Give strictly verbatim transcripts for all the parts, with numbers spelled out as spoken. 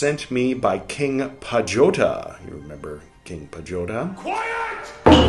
Sent me by King Pajota. You remember King Pajota? Quiet!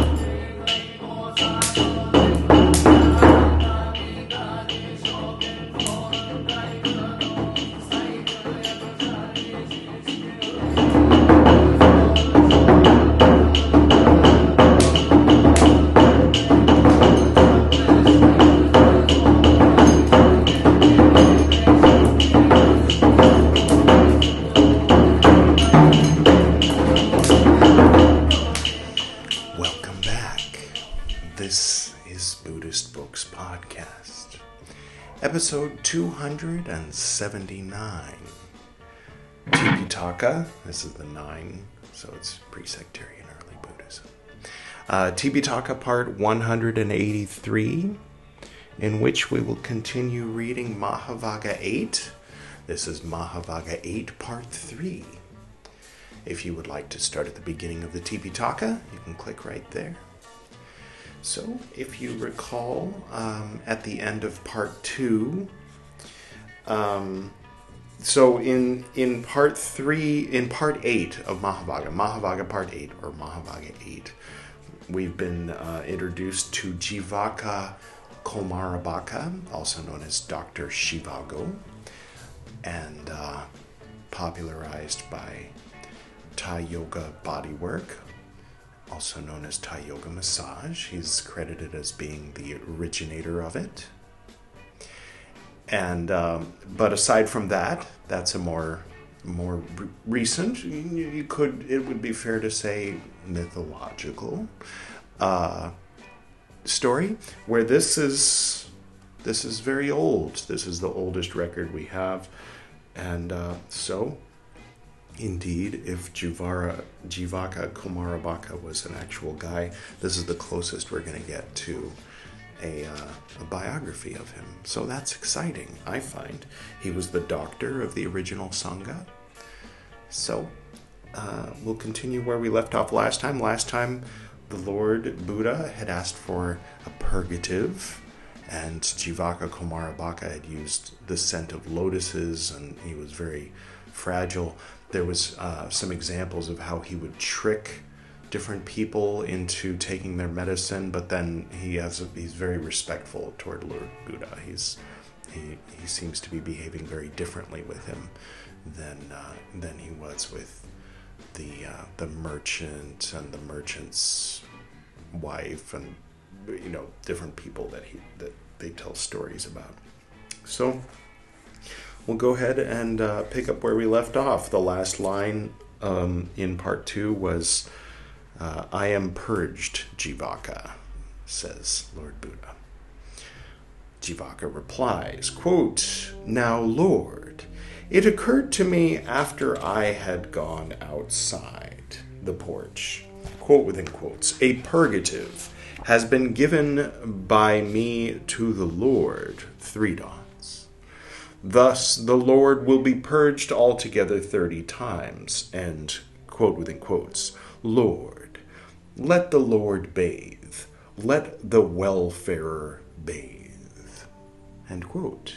Episode two hundred seventy-nine. Tipitaka, this is the nine, so it's pre-sectarian early Buddhism. Uh, Tipitaka part one hundred eighty-three, in which we will continue reading Mahavagga eight. This is Mahavagga eight part three. If you would like to start at the beginning of the Tipitaka, you can click right there. So, if you recall, um, at the end of part two, um, so in in part three, in part eight of Mahavagga, Mahavagga part eight, or Mahavagga eight, we've been uh, introduced to Jivaka Kumarabaka, also known as Doctor Shivago, and uh, popularized by Thai Yoga Bodywork, also known as Thai Yoga Massage. He's credited as being the originator of it. And um, but aside from that, that's a more more re- recent. You, you could it would be fair to say mythological uh, story, where this is this is very old. This is the oldest record we have, and uh, so. Indeed, if Jivara, Jivaka Kumarabaka was an actual guy, this is the closest we're going to get to a, uh, a biography of him. So that's exciting, I find. He was the doctor of the original Sangha. So uh, we'll continue where we left off last time. Last time, the Lord Buddha had asked for a purgative, and Jivaka Kumarabaka had used the scent of lotuses, and he was very fragile. There was uh, some examples of how he would trick different people into taking their medicine, but then he has a, he's very respectful toward Lord Buddha. He's he he seems to be behaving very differently with him than uh, than he was with the uh, the merchant and the merchant's wife, and you know different people that he that they tell stories about. So. We'll go ahead and uh, pick up where we left off. The last line um, in part two was, uh, I am purged, Jivaka, says Lord Buddha. Jivaka replies, quote, Now, Lord, it occurred to me after I had gone outside the porch, quote within quotes, a purgative has been given by me to the Lord, three dawns. Thus, the Lord will be purged altogether thirty times, and, quote within quotes, Lord, let the Lord bathe, let the wayfarer bathe, end quote.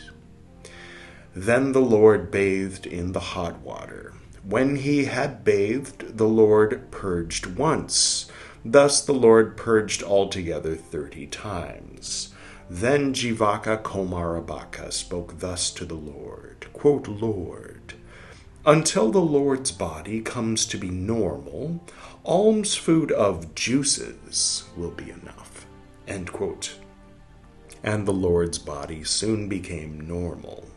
Then the Lord bathed in the hot water. When he had bathed, the Lord purged once. Thus the Lord purged altogether thirty times. Then Jivaka Kumarabaka spoke thus to the Lord, quote, Lord, until the Lord's body comes to be normal, alms food of juices will be enough, end quote. And the Lord's body soon became normal.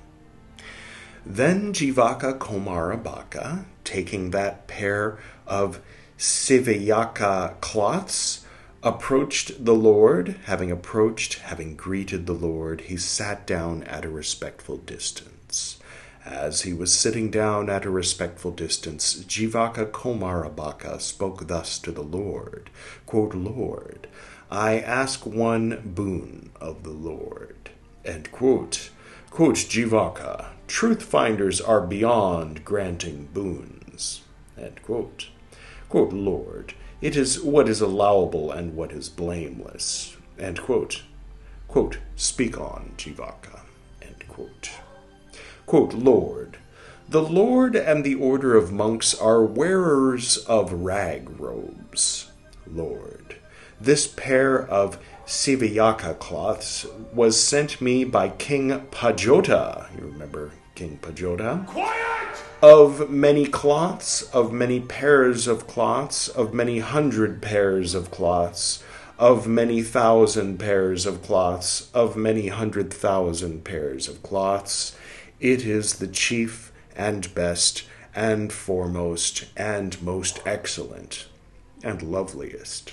Then Jivaka Kumarabaka, taking that pair of Sivayaka cloths, approached the Lord. Having approached, having greeted the Lord, he sat down at a respectful distance. As he was sitting down at a respectful distance, Jivaka Kumarabaka spoke thus to the Lord, quote, Lord, I ask one boon of the Lord, end quote. Quote, Jivaka, truth finders are beyond granting boons, end quote. Quote, Lord, it is what is allowable and what is blameless, end quote. Quote, speak on, Jivaka, end quote. Quote, Lord, The Lord and the order of monks are wearers of rag robes. Lord, this pair of Sivayaka cloths was sent me by King Pajota. You remember King Pajota? Quiet! Of many cloths, of many pairs of cloths, of many hundred pairs of cloths, of many thousand pairs of cloths, of many hundred thousand pairs of cloths. It is the chief and best and foremost and most excellent and loveliest.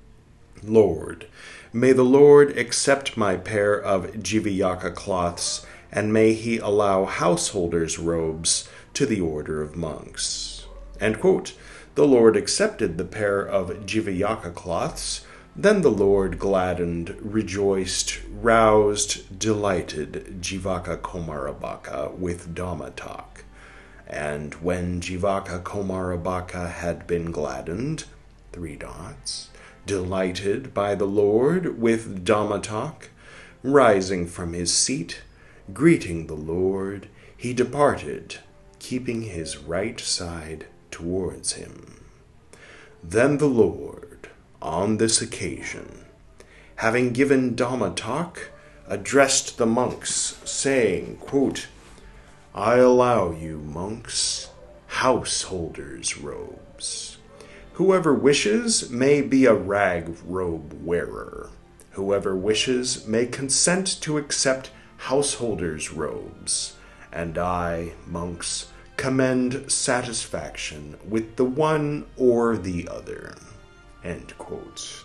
Lord, may the Lord accept my pair of Jivayaka cloths, and may he allow householders' robes to the order of monks. End quote. The Lord accepted the pair of Jivayaka cloths. Then the Lord gladdened, rejoiced, roused, delighted Jivaka Komarabaka with Dhamma talk. And when Jivaka Komarabaka had been gladdened, three dots, delighted by the Lord with Dhamma talk, rising from his seat, greeting the Lord, he departed, keeping his right side towards him. Then the Lord, on this occasion, having given Dhamma talk, addressed the monks, saying, quote, I allow you, monks, householders' robes. Whoever wishes may be a rag robe wearer. Whoever wishes may consent to accept householders' robes. And I, monks, commend satisfaction with the one or the other. End quote.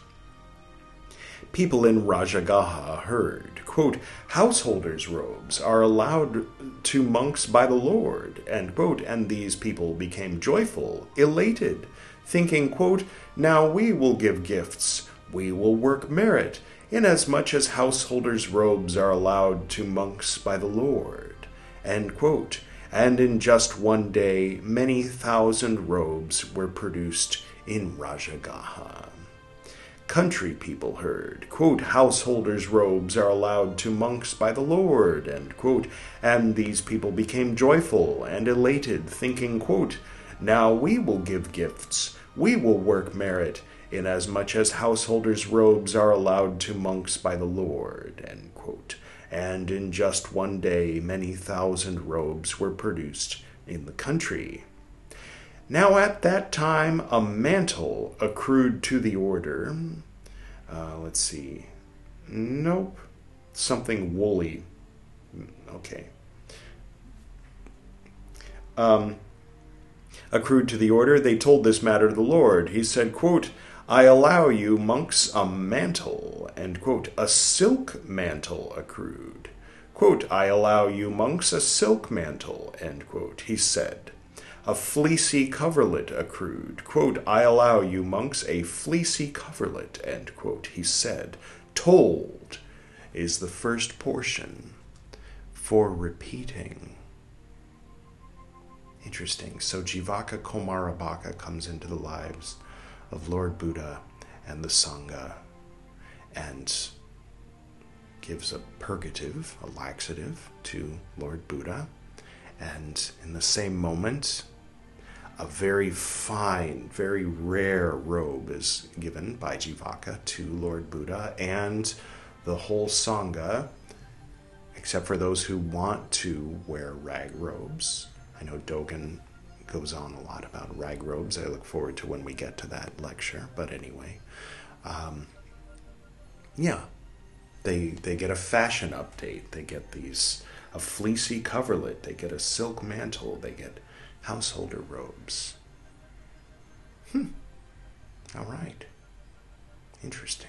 People in Rajagaha heard, quote, householders' robes are allowed to monks by the Lord, end quote, and these people became joyful, elated, thinking, quote, now we will give gifts, we will work merit, inasmuch as householders' robes are allowed to monks by the Lord, end quote. And in just one day, many thousand robes were produced in Rajagaha. Country people heard, quote, householders' robes are allowed to monks by the Lord, end quote, and these people became joyful and elated, thinking, quote, now we will give gifts, we will work merit, inasmuch as householders' robes are allowed to monks by the Lord, end quote. And in just one day, many thousand robes were produced in the country. Now at that time, a mantle accrued to the order. Uh, let's see. Nope. Something woolly. Okay. Um, accrued to the order. They told this matter to the Lord. He said, quote, I allow you, monks, a mantle, end quote. A silk mantle accrued. Quote, I allow you, monks, a silk mantle, end quote. He said, a fleecy coverlet accrued. Quote, I allow you, monks, a fleecy coverlet, end quote. He said, told is the first portion for repeating. Interesting. So Jivaka Komarabaka comes into the lives of Lord Buddha and the Sangha and gives a purgative, a laxative to Lord Buddha. And in the same moment, a very fine, very rare robe is given by Jivaka to Lord Buddha, and the whole Sangha, except for those who want to wear rag robes. I know Dogen goes on a lot about rag robes. I look forward to when we get to that lecture. But anyway, um, yeah, they they get a fashion update. They get these a fleecy coverlet. They get a silk mantle. They get householder robes. Hmm. All right. Interesting.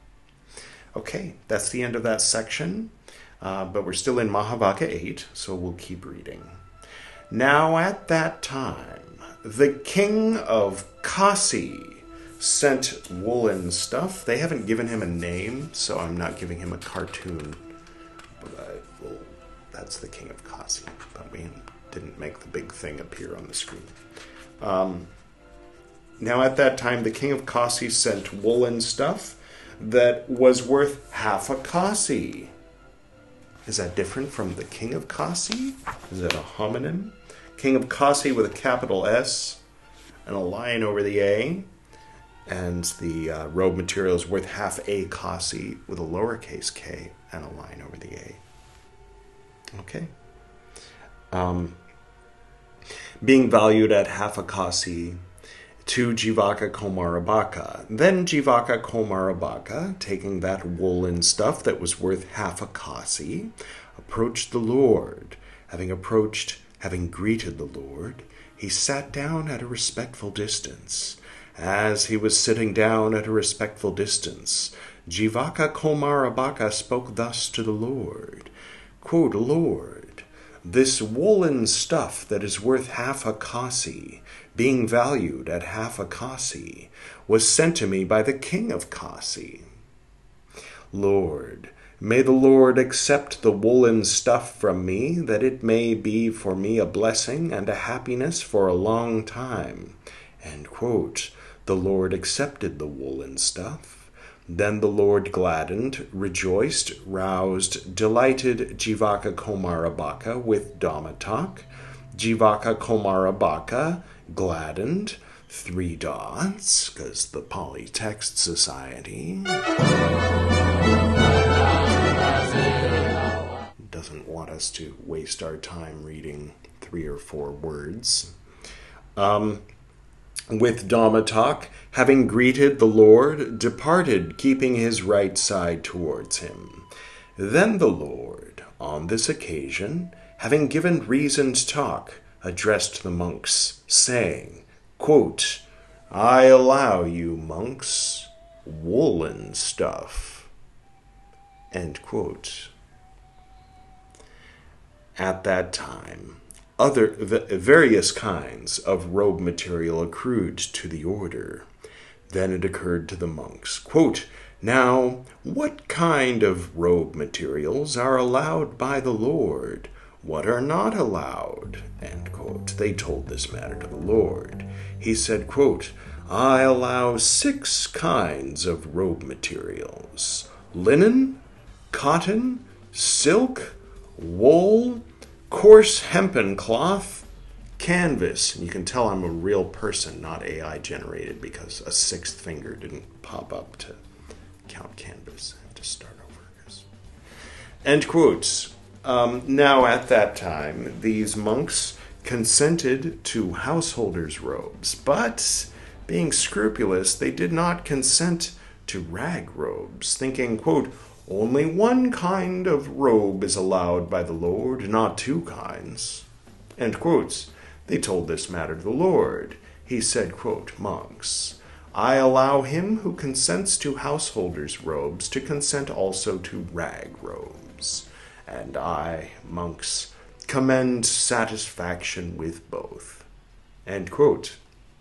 Okay, that's the end of that section. Uh, but we're still in Mahavaka eight, so we'll keep reading. Now at that time, the king of Kasi sent woolen stuff. They haven't given him a name, so I'm not giving him a cartoon. But I will, that's the king of Kasi. But we didn't make the big thing appear on the screen. Um, now at that time, the king of Kasi sent woolen stuff that was worth half a Kasi. Is that different from the king of Kasi? Is that a homonym? King of Kasi with a capital S and a line over the A. And the uh, robe material is worth half a Kasi with a lowercase k and a line over the A. Okay. Um, being valued at half a Kasi to Jivaka Komarabaka. Then Jivaka Komarabaka, taking that woolen stuff that was worth half a Kasi, approached the Lord. Having approached, having greeted the Lord, he sat down at a respectful distance. As he was sitting down at a respectful distance, Jivaka Komarabaka spoke thus to the Lord. Quote, Lord, this woolen stuff that is worth half a Kasi, being valued at half a Kasi, was sent to me by the king of Kasi. Lord, may the Lord accept the woolen stuff from me, that it may be for me a blessing and a happiness for a long time. End quote. The Lord accepted the woolen stuff. Then the Lord gladdened, rejoiced, roused, delighted Jivaka Komarabaka with Dhammatak. Jivaka Komarabaka gladdened, three dots, because the Polytext Society doesn't want us to waste our time reading three or four words. Um, with Dhammatak, having greeted the Lord, departed, keeping his right side towards him. Then the Lord, on this occasion, having given reasoned talk, addressed the monks, saying, quote, I allow you, monks, woolen stuff. End quote. At that time, other various kinds of robe material accrued to the order. Then it occurred to the monks, quote, now, what kind of robe materials are allowed by the Lord? What are not allowed? End quote. They told this matter to the Lord. He said, quote, I allow six kinds of robe materials: linen, cotton, silk, wool, coarse hempen cloth, canvas. And you can tell I'm a real person, not A I generated, because a sixth finger didn't pop up to count canvas. I have to start over. End quotes. Um, now, at that time, these monks consented to householders' robes, but, being scrupulous, they did not consent to rag robes, thinking, quote, only one kind of robe is allowed by the Lord, not two kinds. End quotes. They told this matter to the Lord. He said, quote, monks, I allow him who consents to householders' robes to consent also to rag robes. And I, monks, commend satisfaction with both. End quote.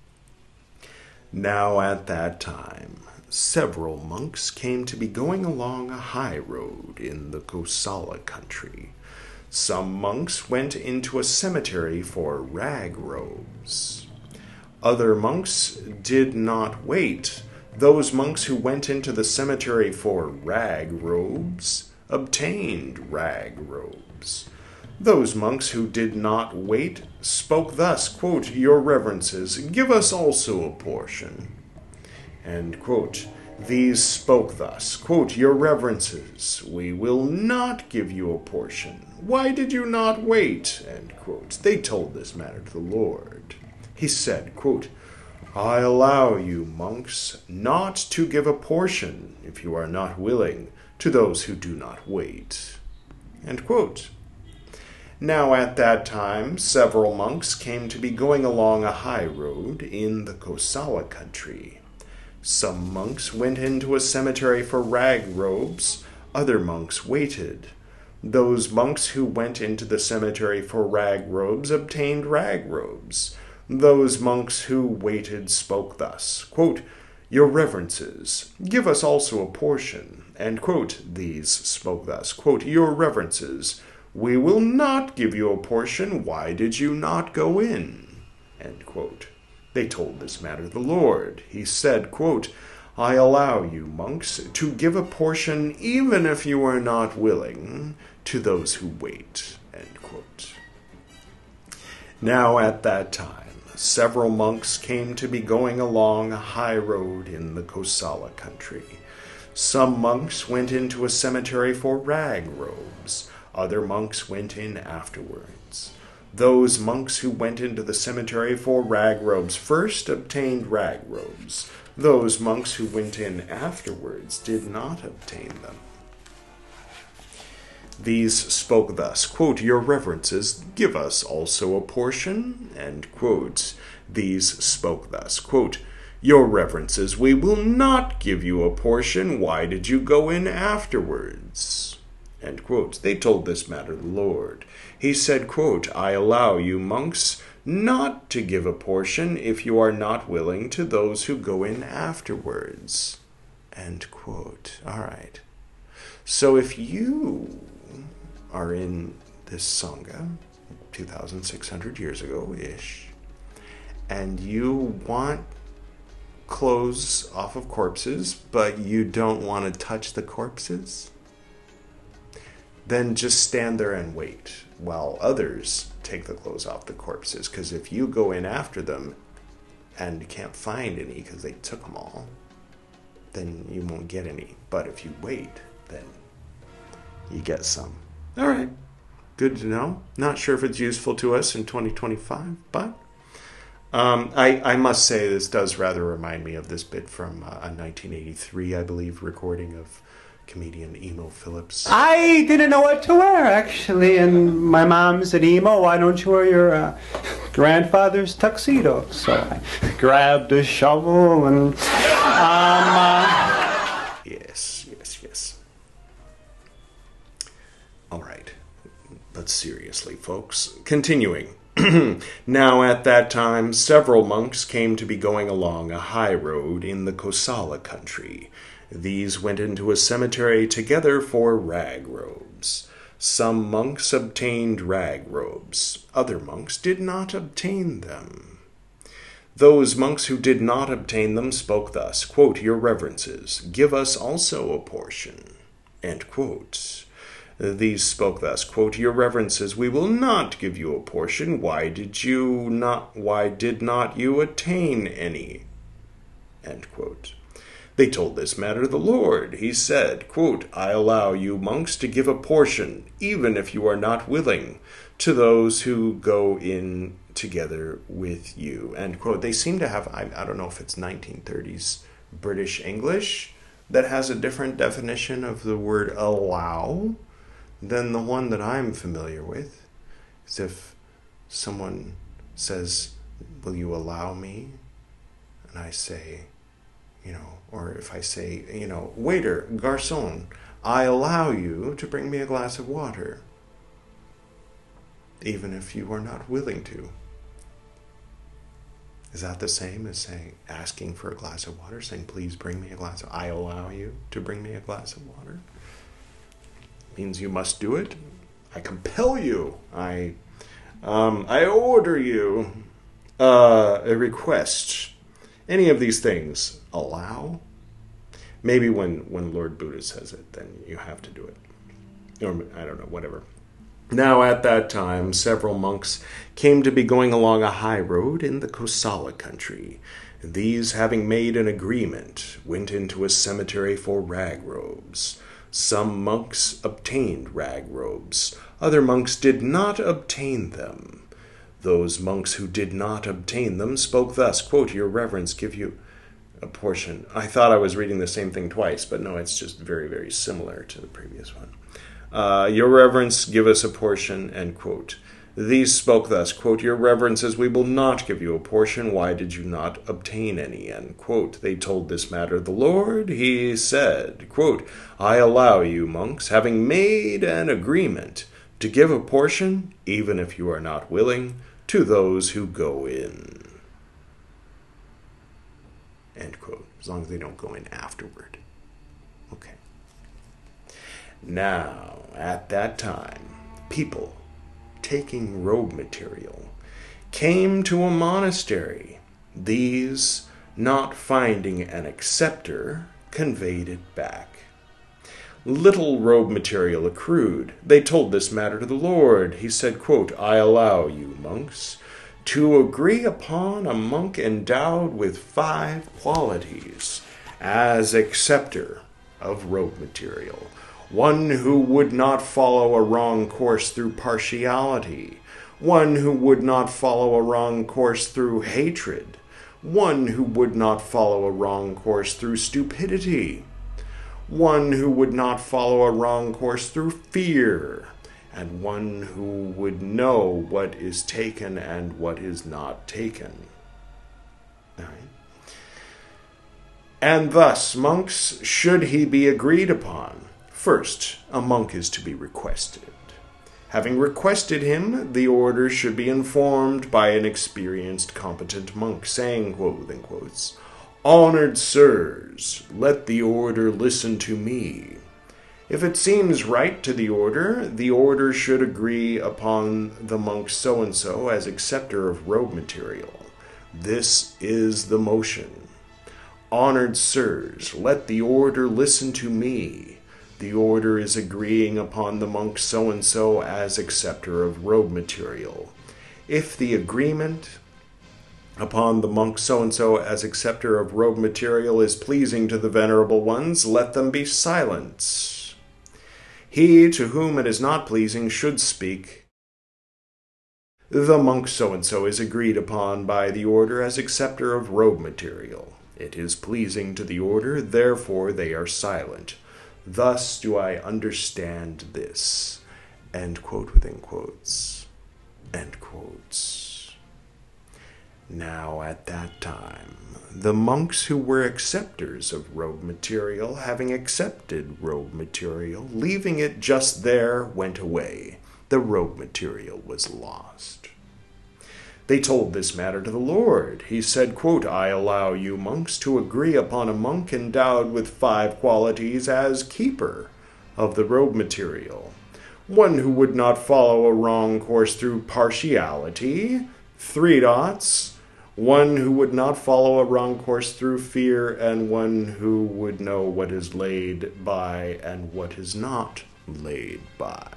Now at that time, several monks came to be going along a high road in the Kosala country. Some monks went into a cemetery for rag robes. Other monks did not wait. Those monks who went into the cemetery for rag robes obtained rag robes. Those monks who did not wait spoke thus, quote, your reverences, give us also a portion. End quote. These spoke thus, quote, your reverences, we will not give you a portion. Why did you not wait? End quote. They told this matter to the Lord. He said, quote, I allow you, monks, not to give a portion, if you are not willing, to those who do not wait. End quote. Now at that time, several monks came to be going along a high road in the Kosala country. Some monks went into a cemetery for rag robes. Other monks waited. Those monks who went into the cemetery for rag robes obtained rag robes. Those monks who waited spoke thus, quote, your reverences, give us also a portion. End quote. These spoke thus, quote, your reverences, we will not give you a portion. Why did you not go in? End quote. They told this matter to the Lord. He said, quote, I allow you, monks, to give a portion, even if you are not willing, to those who wait. End quote. Now at that time, several monks came to be going along a high road in the Kosala country. Some monks went into a cemetery for rag robes. Other monks went in afterwards. Those monks who went into the cemetery for rag robes first obtained rag robes. Those monks who went in afterwards did not obtain them. These spoke thus, quote, "Your reverences, give us also a portion," end quote. These spoke thus, quote, "Your reverences, we will not give you a portion. Why did you go in afterwards?" End quote. They told this matter the Lord. He said, quote, "I allow you, monks, not to give a portion if you are not willing to those who go in afterwards." End quote. All right. So if you are in this Sangha, two thousand six hundred years ago-ish, and you want clothes off of corpses, but you don't want to touch the corpses, then just stand there and wait while others take the clothes off the corpses. Because if you go in after them and can't find any because they took them all, then you won't get any. But if you wait, then you get some. All right. Good to know. Not sure if it's useful to us in twenty twenty-five, but um, I, I must say this does rather remind me of this bit from uh, a nineteen eighty-three, I believe, recording of comedian Emo Phillips. I didn't know what to wear, actually, and my mom said, "Emo, why don't you wear your uh, grandfather's tuxedo?" So I grabbed a shovel and... Um, uh... Yes, yes, yes. All right. But seriously, folks, continuing. Now at that time, several monks came to be going along a high road in the Kosala country. These went into a cemetery together for rag robes. Some monks obtained rag robes. Other monks did not obtain them. Those monks who did not obtain them spoke thus, quote, "Your reverences, give us also a portion." End quote. These spoke thus, quote, "Your reverences, we will not give you a portion. Why did you not, why did not you attain any?" End quote. They told this matter the Lord. He said, quote, "I allow you, monks, to give a portion, even if you are not willing, to those who go in together with you." End quote. They seem to have, I, I don't know if it's nineteen thirties British English that has a different definition of the word allow than the one that I'm familiar with. As if someone says, "Will you allow me?" And I say, you know, or if I say, you know, "Waiter, garçon, I allow you to bring me a glass of water," even if you are not willing to. Is that the same as saying, asking for a glass of water, saying, "Please bring me a glass of," I allow you to bring me a glass of water? Means you must do it. I compel you. I, um, I order you. Uh, a request. Any of these things. Allow. Maybe when, when Lord Buddha says it, then you have to do it. Or, I don't know, whatever. Now at that time, several monks came to be going along a high road in the Kosala country. These, having made an agreement, went into a cemetery for rag robes. Some monks obtained rag robes. Other monks did not obtain them. Those monks who did not obtain them spoke thus, quote, "Your reverence, give you a portion." I thought I was reading the same thing twice, but no, it's just very, very similar to the previous one. Uh, "Your reverence, give us a portion," end quote. These spoke thus, quote, "Your reverences, we will not give you a portion. Why did you not obtain any?" End quote. They told this matter the Lord. He said, quote, "I allow you, monks, having made an agreement, to give a portion, even if you are not willing, to those who go in." End quote. As long as they don't go in afterward. Okay. Now, at that time, people taking robe material came to a monastery. These, not finding an acceptor, conveyed it back. Little robe material accrued. They told this matter to the Lord. He said, quote, "I allow you, monks, to agree upon a monk endowed with five qualities as acceptor of robe material, one who would not follow a wrong course through partiality, one who would not follow a wrong course through hatred, one who would not follow a wrong course through stupidity, one who would not follow a wrong course through fear, and one who would know what is taken and what is not taken. All right. And thus, monks, should he be agreed upon, first, a monk is to be requested. Having requested him, the order should be informed by an experienced, competent monk, saying, quote, in quotes, "Honored sirs, let the order listen to me. If it seems right to the order, the order should agree upon the monk so-and-so as acceptor of robe material. This is the motion. Honored sirs, let the order listen to me. The order is agreeing upon the monk so-and-so as acceptor of robe material. If the agreement upon the monk so-and-so as acceptor of robe material is pleasing to the venerable ones, let them be silent. He to whom it is not pleasing should speak. The monk so-and-so is agreed upon by the order as acceptor of robe material. It is pleasing to the order, therefore they are silent. Thus do I understand this." End quote within quotes. End quotes. Now at that time, the monks who were acceptors of robe material, having accepted robe material, leaving it just there, went away. The robe material was lost. They told this matter to the Lord. He said, quote, "I allow you monks to agree upon a monk endowed with five qualities as keeper of the robe material. One who would not follow a wrong course through partiality, three dots, one who would not follow a wrong course through fear, and one who would know what is laid by and what is not laid by.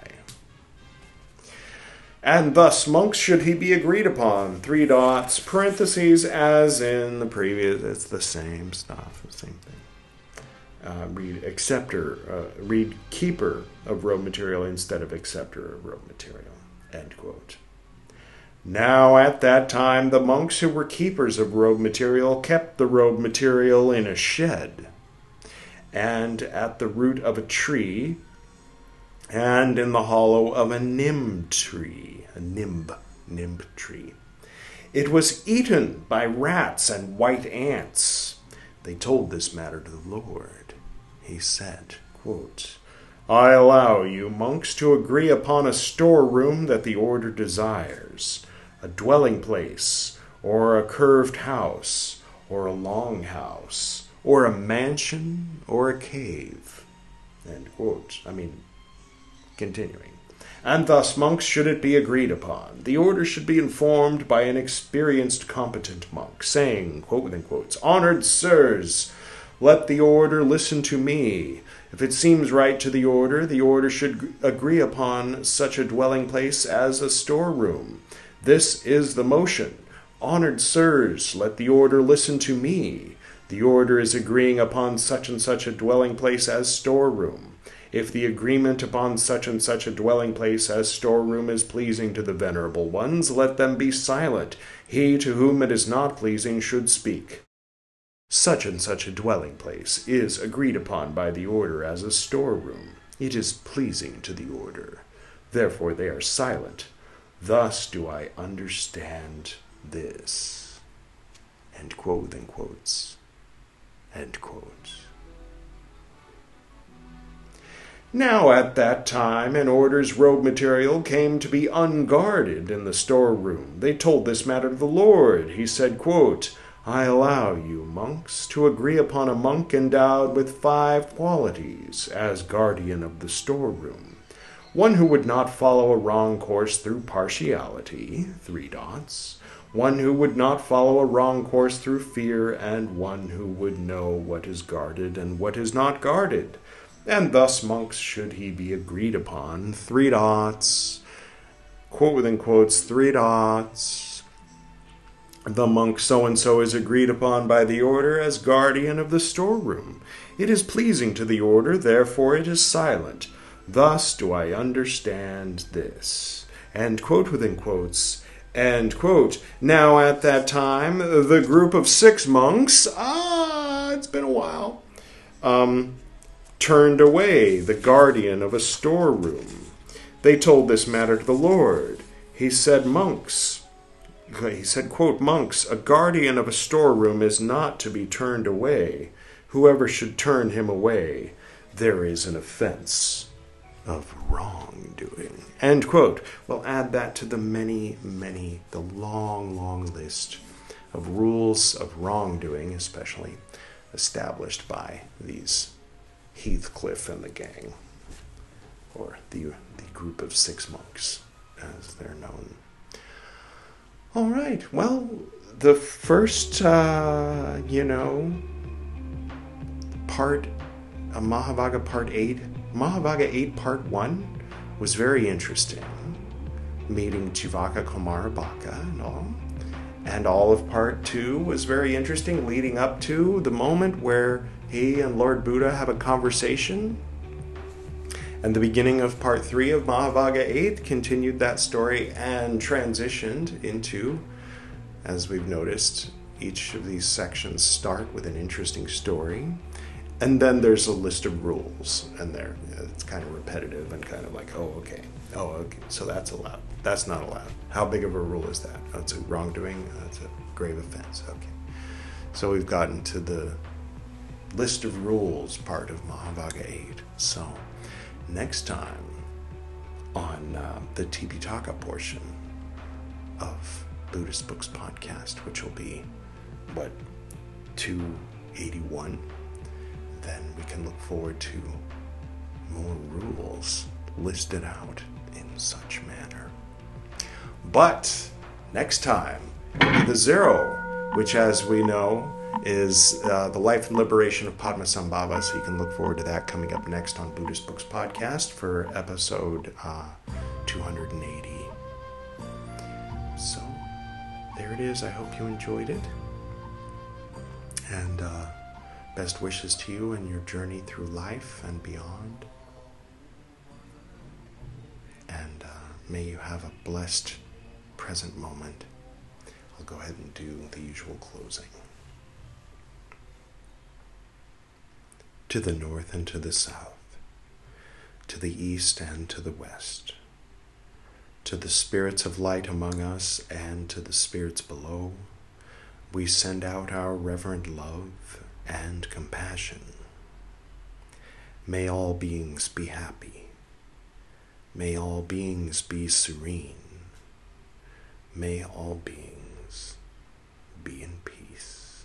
And thus, monks, should he be agreed upon, three dots, parentheses, as in the previous, it's the same stuff, the same thing. Uh, read acceptor, uh, read keeper of robe material instead of acceptor of robe material, end quote. Now at that time, the monks who were keepers of robe material kept the robe material in a shed, and at the root of a tree, and in the hollow of a nimb tree, a nimb, nimb tree. It was eaten by rats and white ants. They told this matter to the Lord. He said, quote, "I allow you, monks, to agree upon a storeroom that the order desires, a dwelling place, or a curved house, or a long house, or a mansion, or a cave." End quote. I mean, continuing. "And thus, monks, should it be agreed upon, the order should be informed by an experienced, competent monk, saying, quote within quotes, 'Honored sirs, let the order listen to me. If it seems right to the order, the order should agree upon such a dwelling place as a storeroom. This is the motion. Honored sirs, let the order listen to me. The order is agreeing upon such and such a dwelling place as storeroom. If the agreement upon such and such a dwelling place as storeroom is pleasing to the venerable ones, let them be silent. He to whom it is not pleasing should speak. Such and such a dwelling place is agreed upon by the order as a storeroom. It is pleasing to the order. Therefore they are silent. Thus do I understand this." End quote within quotes. End quote. Now at that time, an order's robe material came to be unguarded in the storeroom. They told this matter to the Lord. He said, quote, "I allow you, monks, to agree upon a monk endowed with five qualities as guardian of the storeroom. One who would not follow a wrong course through partiality, three dots, one who would not follow a wrong course through fear, and one who would know what is guarded and what is not guarded. And thus, monks, should he be agreed upon, three dots, quote within quotes, three dots, The monk so-and-so is agreed upon by the order as guardian of the storeroom. It is pleasing to the order, therefore it is silent. Thus do I understand this. End quote within quotes. End quote. Now at that time, the group of six monks, ah, it's been a while, um, turned away the guardian of a storeroom. They told this matter to the Lord. He said, monks, he said, quote, monks, a guardian of a storeroom is not to be turned away. Whoever should turn him away, there is an offense of wrongdoing. End quote. We'll add that to the many, many, the long, long list of rules of wrongdoing, especially established by these Heathcliff and the gang, or the, the group of six monks, as they're known. All right, well, the first, uh, you know, part, uh, Mahavagga Part eight, Mahavagga eight Part one was very interesting, meeting Jivaka Kumarabaka and all. And all of Part two was very interesting, leading up to the moment where he and Lord Buddha have a conversation. And the beginning of Part three of Mahavagga eight continued that story and transitioned into, as we've noticed, each of these sections start with an interesting story. And then there's a list of rules, and there it's kind of repetitive and kind of like, oh, okay, oh, okay, so that's allowed. That's not allowed. How big of a rule is that? Oh, it's a wrongdoing. Oh, it's a grave offense. Okay. So we've gotten to the list of rules part of Mahavagga eight. So next time on uh, the Tipitaka portion of Buddhist Books Podcast, which will be, what, two eighty-one, then we can look forward to more rules listed out in such manner. But next time, the Zero, which as we know is uh, the life and liberation of Padmasambhava, so you can look forward to that coming up next on Buddhist Books Podcast for episode uh, two hundred eighty. So there it is. I hope you enjoyed it. And uh, best wishes to you and your journey through life and beyond. And uh, may you have a blessed present moment. I'll go ahead and do the usual closing. To the north and to the south, to the east and to the west, to the spirits of light among us and to the spirits below, we send out our reverent love and compassion. May all beings be happy. May all beings be serene. May all beings be in peace.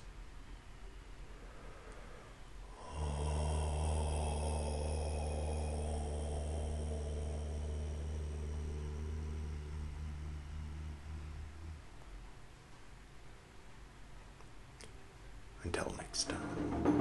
Until next time.